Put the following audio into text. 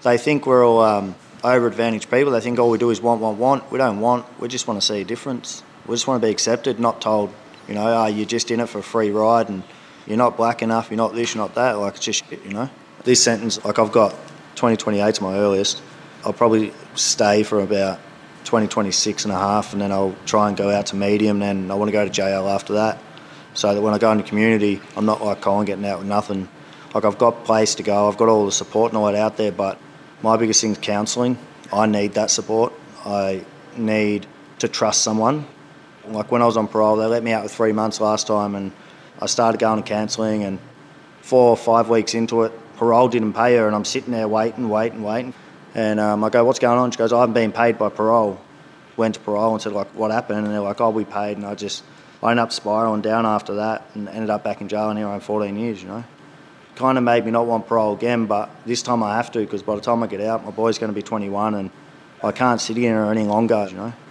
They think we're all over-advantaged people. They think all we do is want. We don't want. We just want to see a difference. We just want to be accepted, not told, you're just in it for a free ride and you're not black enough, you're not this, you're not that. Like, it's just shit. This sentence, like, I've got 2028 to my earliest. I'll probably stay for about 2026 and a half, and then I'll try and go out to medium, then I want to go to jail after that, so that when I go into community, I'm not like Colin getting out with nothing. Like, I've got place to go, I've got all the support and all that out there, but my biggest thing is counselling. I need that support. I need to trust someone. Like, when I was on parole, they let me out with 3 months last time, and I started going to counselling, and 4 or 5 weeks into it, parole didn't pay her, and I'm sitting there waiting. And I go, what's going on? She goes, I haven't been paid by parole. Went to parole and said, like, what happened? And they're like, oh, we paid. And I ended up spiralling down after that and ended up back in jail, and here I'm 14 years, Kind of made me not want parole again, but this time I have to, because by the time I get out, my boy's going to be 21 and I can't sit here any longer,